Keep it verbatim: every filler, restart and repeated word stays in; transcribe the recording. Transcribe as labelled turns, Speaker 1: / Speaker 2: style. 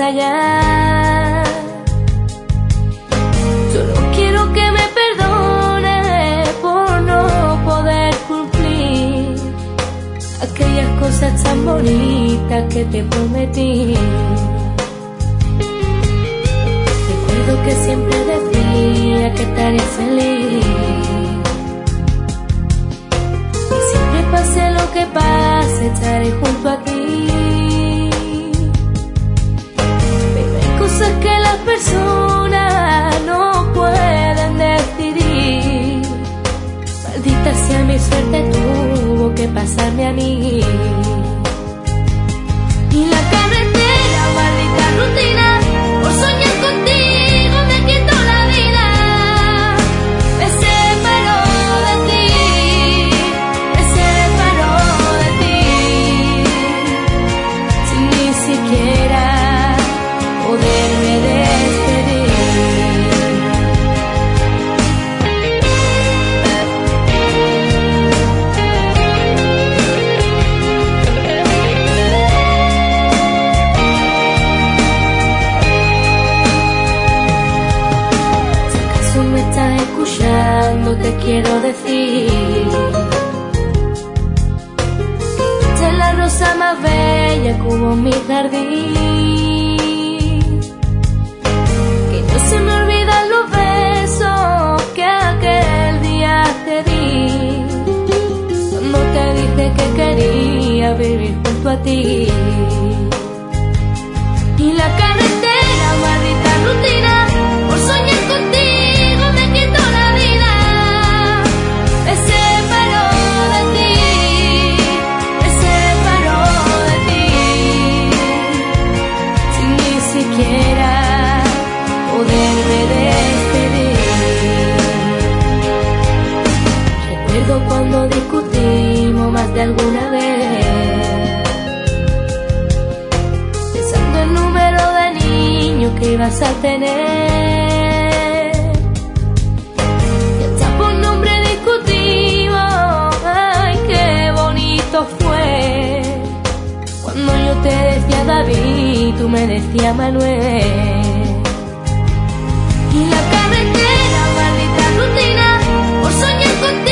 Speaker 1: callar. Solo quiero que me perdones por no poder cumplir aquellas cosas tan bonitas que te prometí. Recuerdo que siempre decía que estaría feliz, que siempre pase lo que pase estaré junto a ti. Pero hay cosas que las personas no pueden decidir. Maldita sea mi suerte, tuvo que pasarme a mí. Y la carretera, maldita rutina, por soñar contigo me quitó la vida. Me separó de ti, me separó de ti, sin ni siquiera poderme despedir. Me estás escuchando, te quiero decir que es la rosa más bella que hubo en mi jardín, que no se me olvidan los besos que aquel día te di, cuando te dije que quería vivir junto a ti. Y la carretera, maldita rutina, por soñar contigo poderme despedir. Recuerdo cuando discutimos más de alguna vez, pensando el número de niños que ibas a tener, y hasta por nombre discutimos. Ay, qué bonito fue cuando yo te decía David, tú me decías Manuel. Y la carretera, maldita rutina, por soñar contigo